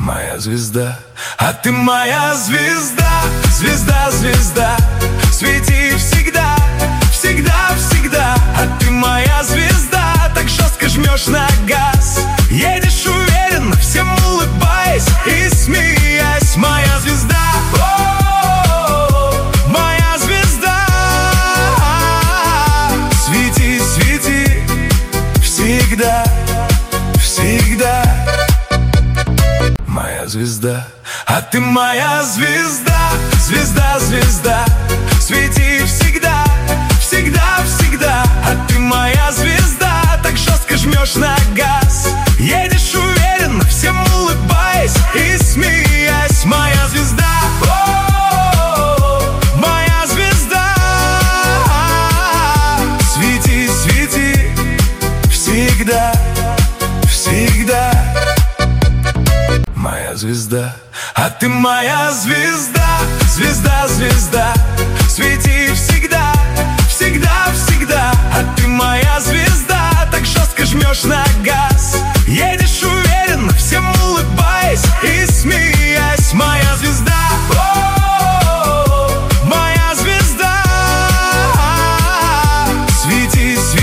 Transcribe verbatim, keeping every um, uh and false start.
моя звезда, а ты моя звезда, звезда, звезда, свети всегда, всегда, всегда. А ты моя звезда, так жестко жмешь на газ, едешь уверенно, всем улыбаясь и смеясь. Моя звезда, о-о-о, моя звезда, свети, свети, всегда, всегда. Моя звезда, а ты моя звезда, звезда, звезда, свети всегда, всегда, всегда. А ты моя звезда, так жестко жмешь на газ, едешь уверенно, всем улыбаясь и смеясь. Моя звезда, о-о-о, моя звезда, свети, свети, всегда, всегда. Моя звезда, а ты моя звезда, звезда, звезда, свети всегда, всегда, всегда. А ты моя звезда, так жестко жмешь на газ, едешь